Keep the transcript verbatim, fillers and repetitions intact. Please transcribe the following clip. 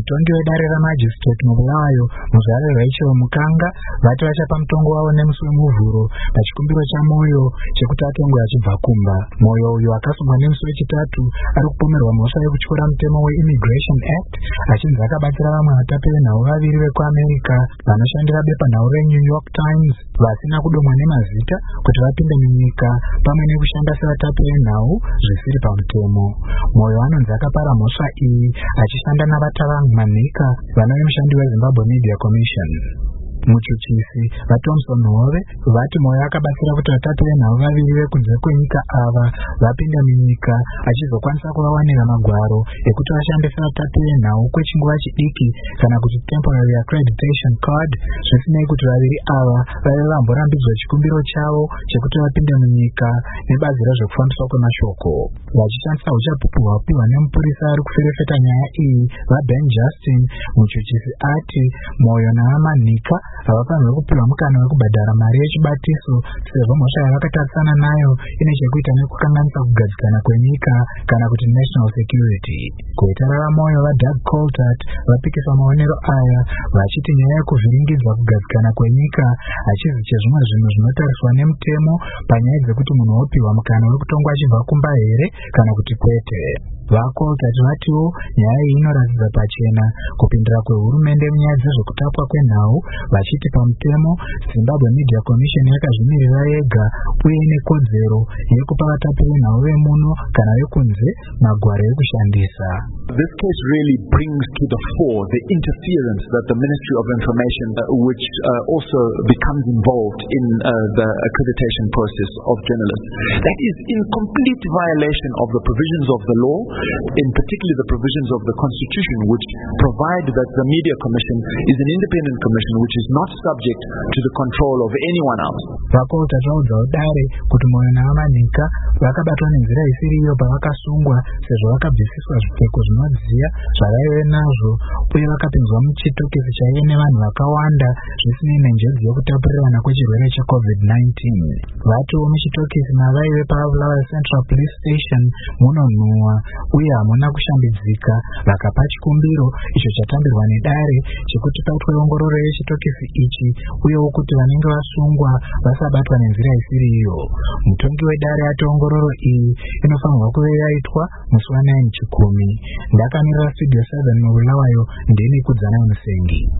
mutongi wedare ramajistrate mubulawayo muzare Rachel Mukanga vati vachapa mutongo wavo nemusi wemuvhuro pachikumbiro chaMoyo chekuti atongwe achibva kumba. Moyo uyu akasungwa nemusi wechitatu ari kupomerwa mhosva yekutyora mutemo weImmigration Act achinzi akabatsira vamwe vatapenhau vaviri vekuAmerica vanoshandira bepanhau reNew York Times vasina kudomwa nemazita kuti vapinde munyika pamwe nekushanda sevatapenhau zvisiri pamutemo. Moyo anonzi akapara mhosva iyi achishanda navatavang Manika vanove mushandi weZimbabwe Media Commission. Muchuchisi vaThomson Hove vati Moyo akabatsira kuti vatapenhau vaviri vekunze kwenyika ava vapinda munyika achizokwanisa kuvawanira magwaro ekuti vashandise vatapenhau kwechinguva chidiki kana kuti temporary accreditation card, zvisinei kuti vaviri ava vaive vamborambidzwa chikumbiro chavo chekuti vapinde munyika nebazi rezvekufambiswa kwemashoko. Vachishandisa uchapupu hwapiwa nemupurisa ari kuferefeta nyaya iyi vaBen Justin, muchuchisi ati Moyo navaManika havafanirwi kupiwa mukana wekubhadhara mari yechibatiso sezvo mhosva yavakatarisana nayo ine chekuita nekukanganisa kugadzikana kwenyika kana kuti national security. Kuitara raMoyo vaDoug Coltart vapikisa maonero aya vachiti nyaya yekuvhiringidzwa kugadzikana kwenyika hachizi chezvimwe zvinhu zvinotariswa nemutemo panyaya dzekuti munhu opiwa mukana wekutongwa achibva kumba here kana kuti kwete. VaColtart vatiwo nyaya iyi inoratidza pachena kupindira kwehurumende munyaya dzezvekutapwa kwenhau vachiti pamutemo Zimbabwe Media Commission yakazvimirira yega uye ine kodzero yekupa vatapenhau vemuno kana vekunze magwaro ekushandisa. This case really brings to the fore the interference that the Ministry of Information, uh, which uh, also becomes involved in uh, the accreditation process of journalists, that is in complete violation of the provisions of the law, in particular the provisions of the Constitution, which provide that the Media Commission is an independent commission which is not subject to the control of anyone else. VaColtart vaudza udare kuti Moyo navaManika vakabatwa nenzira isiri iyo pavakasungwa sezvo vakabvisiswa zvipfeko zvinodziya zvavaive nazvo uye vakapinzwa muchitokisi chaive nevanhu vakawanda zvisinei nenjodzi yekutapurirana kwechirwere checovid nineteen. Vatiwo muchitokisi mavaive paBulawayo Central Police Station munonhuhwa uye hamuna kushambidzika, vakapa chikumbiro icho chatambirwa nedare chekuti paitwe ongororo yechitokisi ichi uyewo kuti vanenge vasungwa vasabatwa nenzira isiri iyo. Mutongi wedare ati ongororo iyi inofanirwa kuve yaitwa musi wa nine Chikumi. Ndakamirira Studio seven mubulawayo ndini Kudzanayo Musengi.